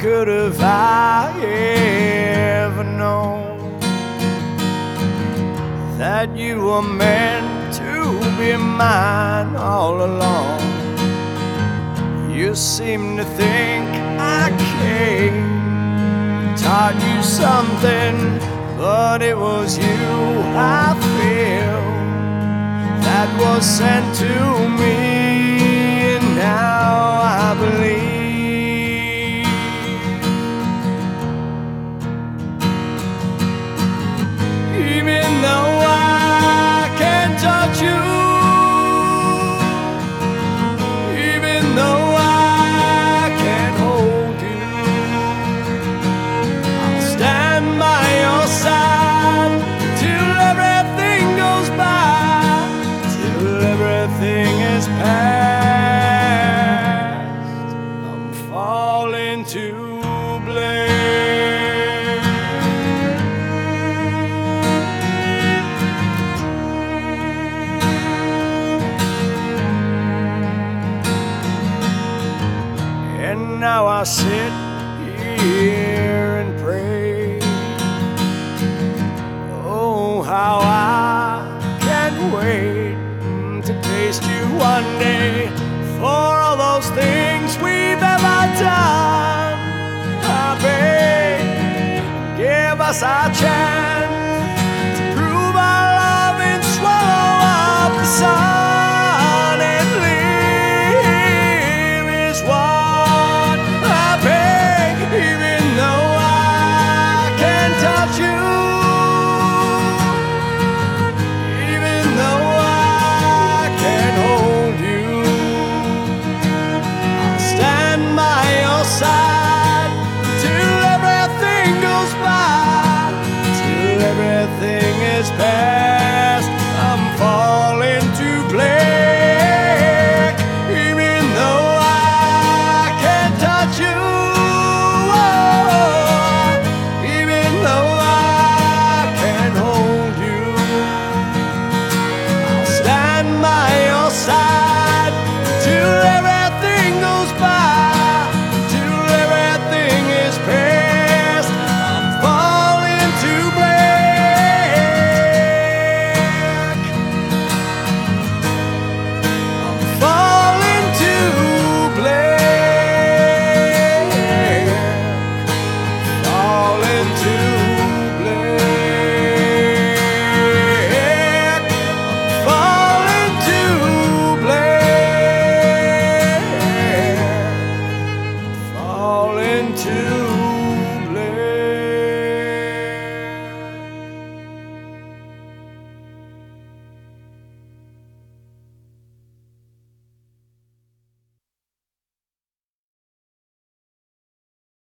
could have I ever known that you were meant to be mine all along? You seem to think I came, taught you something, but it was you I feel that was sent to me, and now I believe. Even though I can't touch you, even though I can't hold you, I'll stand by your side till everything goes by, till everything is past. I'm falling to blame. And now I sit here and pray. Oh, how I can't wait to taste you one day, for all those things we've ever done. I beg, give us our chance.